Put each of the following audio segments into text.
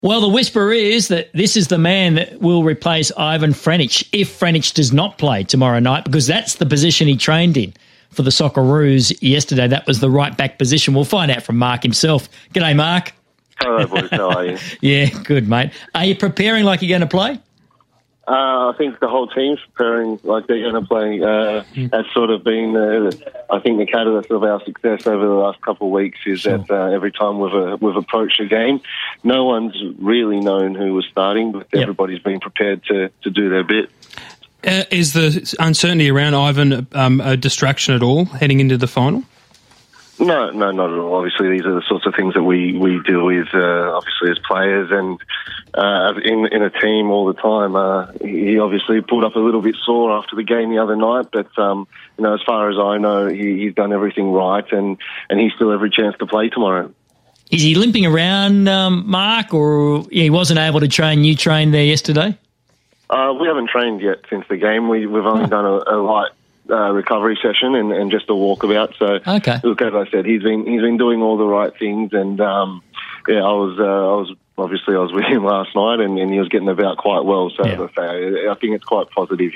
Well, the whisper is that this is the man that will replace Ivan Franic if Franic does not play tomorrow night, because that's the position he trained in for the Socceroos yesterday. That was the right back position. We'll find out from Mark himself. G'day, Mark. Hello, boys. How are you? Yeah, good, mate. Are you preparing like you're going to play? I think the whole team's preparing like they're going to play. Has sort of been, I think, the catalyst of our success over the last couple of weeks is that every time we've approached a game, no one's really known who was starting, but everybody's been prepared to do their bit. Is the uncertainty around Ivan a distraction at all heading into the final? No, not at all. Obviously, these are the sorts of things that we deal with, obviously, as players and in a team all the time. He obviously pulled up a little bit sore after the game the other night, but as far as I know, he's done everything right, and he's still every chance to play tomorrow. Is he limping around, Mark, or he wasn't able to train? You trained there yesterday? We haven't trained yet since the game. We've only done a light recovery session and just a walkabout. So, look, as I said, he's been doing all the right things, and I was with him last night, and he was getting about quite well. So, as I say, I think it's quite positive.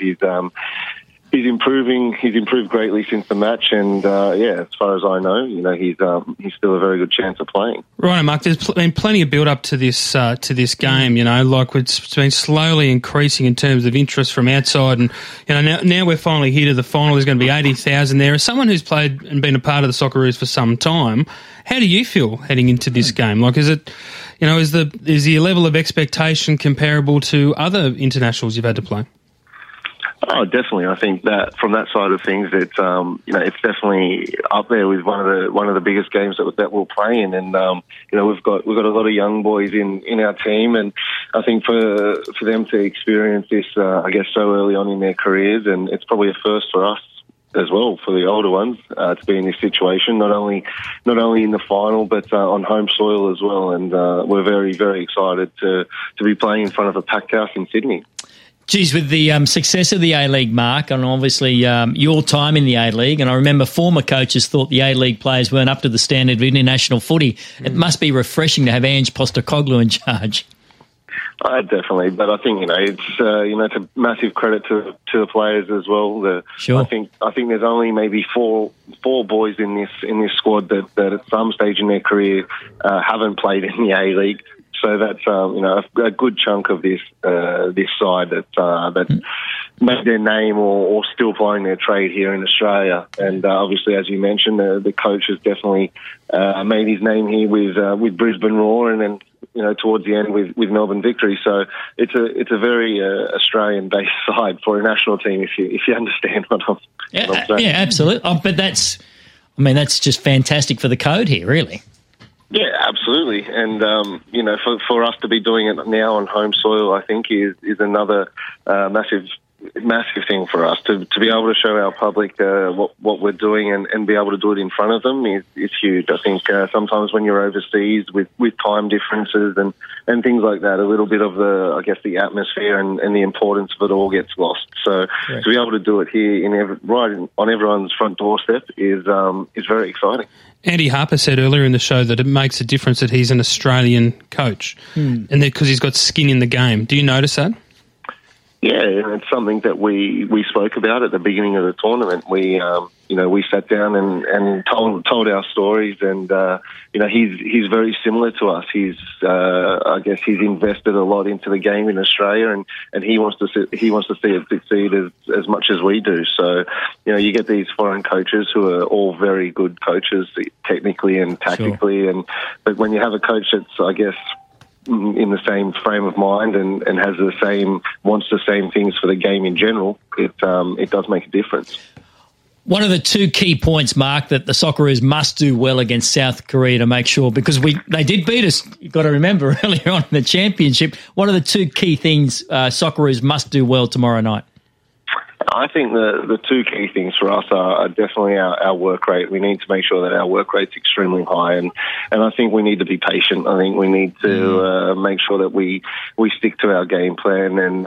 He's improving. He's improved greatly since the match, and as far as I know, he's still a very good chance of playing. Right, Mark. There's been plenty of build up to this game. Like it's been slowly increasing in terms of interest from outside, and now we're finally here to the final. There's going to be 80,000 there. As someone who's played and been a part of the Socceroos for some time, how do you feel heading into this game? Like, is it, is the level of expectation comparable to other internationals you've had to play? Oh, definitely. I think that from that side of things, it's it's definitely up there with one of the biggest games that we'll play in. And we've got a lot of young boys in our team, and I think for them to experience this, I guess, so early on in their careers, and it's probably a first for us as well, for the older ones, to be in this situation, not only in the final, but on home soil as well. And we're very, very excited to be playing in front of a packed house in Sydney. Geez, with the success of the A-League, Mark, and obviously your time in the A-League, and I remember former coaches thought the A-League players weren't up to the standard of international footy. It must be refreshing to have Ange Postecoglou in charge. Definitely, but I think it's it's a massive credit to the players as well. Sure. I think there's only maybe four boys in this squad that at some stage in their career haven't played in the A-League. So that's a good chunk of this side that made their name or still playing their trade here in Australia. And obviously, as you mentioned, the coach has definitely made his name here with Brisbane Roar, and then towards the end with Melbourne Victory. So it's a very Australian-based side for a national team, if you understand what I'm saying. Yeah, absolutely. But that's just fantastic for the code here, really. Yeah, absolutely. And, for us to be doing it now on home soil, I think is another massive thing for us to be able to show our public what we're doing and be able to do it in front of them is huge. I think sometimes when you're overseas with time differences and things like that, a little bit of the atmosphere and the importance of it all gets lost. So to be able to do it here on everyone's front doorstep is very exciting. Andy Harper said earlier in the show that it makes a difference that he's an Australian coach, and because he's got skin in the game. Do you notice that? Yeah, and it's something that we spoke about at the beginning of the tournament. We sat down and told our stories, and he's very similar to us. He's he's invested a lot into the game in Australia, and he wants to see it succeed as much as we do. So you get these foreign coaches who are all very good coaches technically and tactically, but when you have a coach that's in the same frame of mind and wants the same things for the game in general, it does make a difference. One of the two key points, Mark, that the Socceroos must do well against South Korea to make sure, because they did beat us, you've got to remember, earlier on in the championship. One of the two key things Socceroos must do well tomorrow night? I think the two key things for us are definitely our work rate. We need to make sure that our work rate's extremely high, and I think we need to be patient. I think we need to make sure that we stick to our game plan, and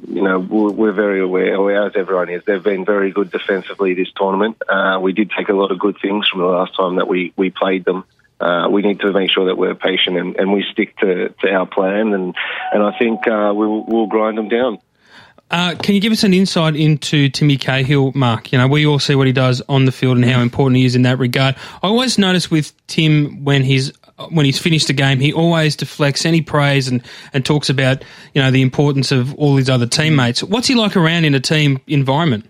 we're very aware, as everyone is. They've been very good defensively this tournament. We did take a lot of good things from the last time that we played them. we need to make sure that we're patient and we stick to our plan, and I think we'll grind them down. Can you give us an insight into Timmy Cahill, Mark? You know, we all see what he does on the field and how important he is in that regard. I always notice with Tim when he's finished a game, he always deflects any praise and talks about, you know, the importance of all his other teammates. What's he like around in a team environment?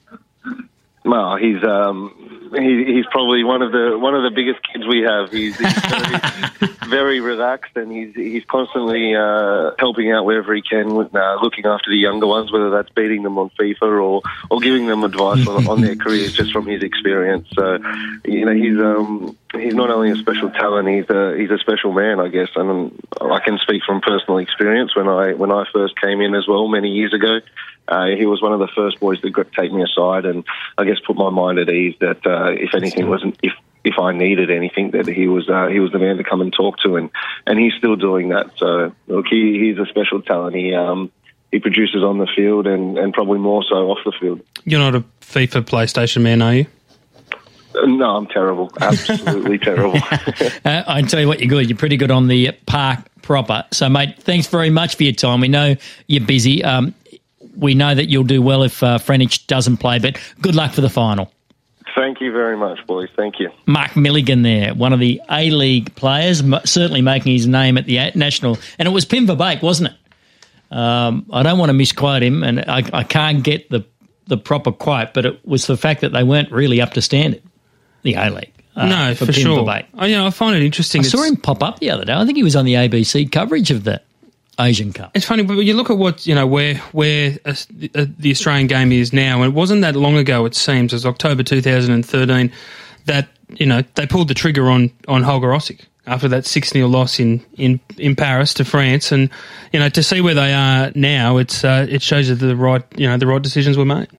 Well, he's probably one of the biggest kids we have. He's very relaxed, and he's constantly helping out wherever he can, with, looking after the younger ones, whether that's beating them on FIFA or giving them advice on their careers just from his experience. So, you know, he's not only a special talent, he's a special man, I guess. And I can speak from personal experience when I first came in as well many years ago. He was one of the first boys that got to take me aside and I guess put my mind at ease that if anything wasn't, if I needed anything, that he was the man to come and talk to, and he's still doing that. So look, he's a special talent. He produces on the field and probably more so off the field. You're not a FIFA PlayStation man, are you? No, I'm terrible. Absolutely terrible. I can tell you what, you're good. You're pretty good on the park proper. So, mate, thanks very much for your time. We know you're busy. We know that you'll do well if Frenich doesn't play, but good luck for the final. Thank you very much, boys. Thank you. Mark Milligan there, one of the A-League players, certainly making his name at the National. And it was Pim Verbeek, wasn't it? I don't want to misquote him, and I can't get the proper quote, but it was the fact that they weren't really up to standard, the A-League. No, for sure. I find it interesting. I saw him pop up the other day. I think he was on the ABC coverage of the Asian Cup. It's funny, but you look at what, you know, where the Australian game is now, and it wasn't that long ago, it seems, it was October 2013, that, you know, they pulled the trigger on Holger Osik after that 6-0 loss in Paris to France, and, you know, to see where they are now, it shows that the right decisions were made.